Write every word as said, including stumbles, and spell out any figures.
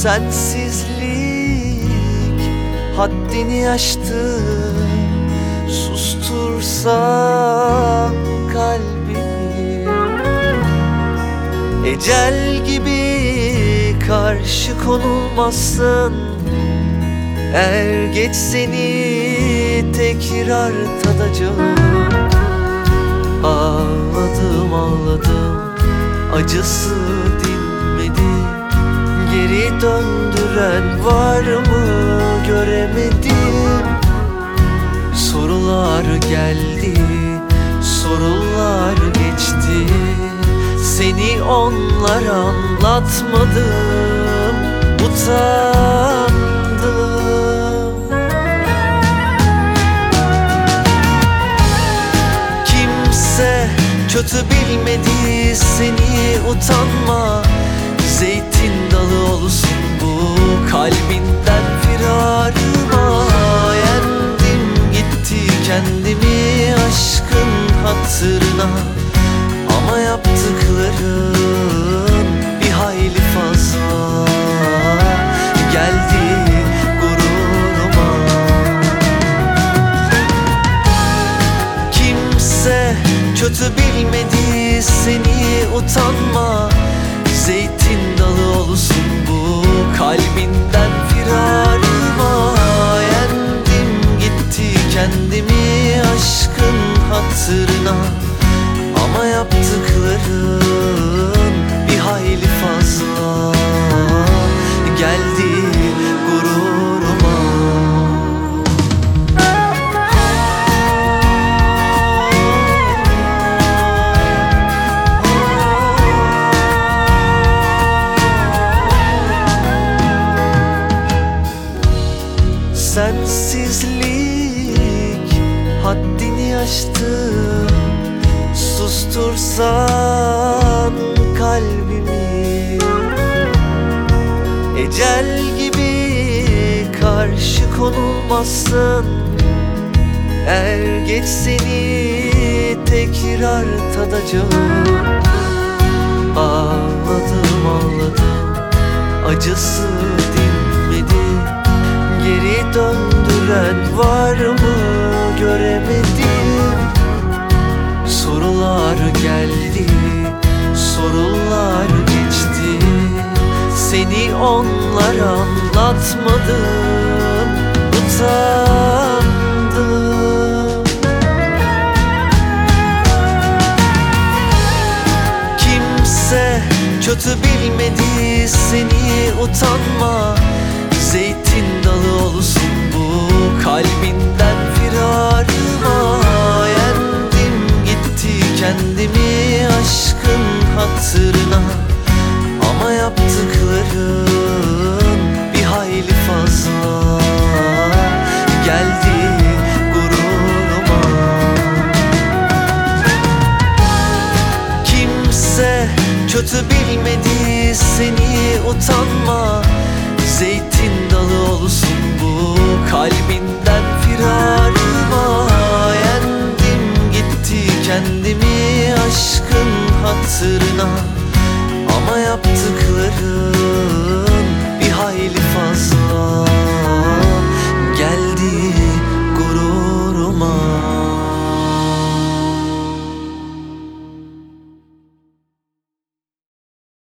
Sensizlik haddini aştı, sustursan kalbimi. Ecel gibi karşı konulmazsın, er geç seni tekrar tadacağım. Ağladım ağladım, acısı dinmedi, geri döndüren var mı göremedim. Sorular geldi, sorular geçti, seni onlara anlatmadım, utandım. Kimse kötü bilmedi seni, utanma. Zeytin dalı olsun bu kalbinden firarıma. Yendim gitti kendimi aşkın hatırına, ama yaptıkların bir hayli fazla geldi gururuma. Kimse kötü bilmedi seni, utanma. Zeytin dalı olsun bu kalbinden firarıma. Yendim gitti kendimi aşkın hatırına, ama yaptıkların bir hayli fazla geldi gururuma. Sensizlik haddini aştı, sustursan kalbimi. Ecel gibi karşı konulmazsın, er geç seni tekrar tadacağım. Ağladım ağladım, acısı dinmedi, geri döndüren var mı göremedim. Sorular geldi, sorular geçti, seni onlara anlatmadım, utandım. Kimse kötü bilmedi seni, utanma. Zeytin dalı olsun bu kalbinden firarıma. Yendim gitti kendimi aşkın hatırına, ama yaptıkların bir hayli fazla geldi gururuma. Kimse kötü bilmedi seni, utanma. Zeytin dalı olsun bu kalbinden firarıma. Yendim gitti kendimi aşkın hatırına, ama yaptıkların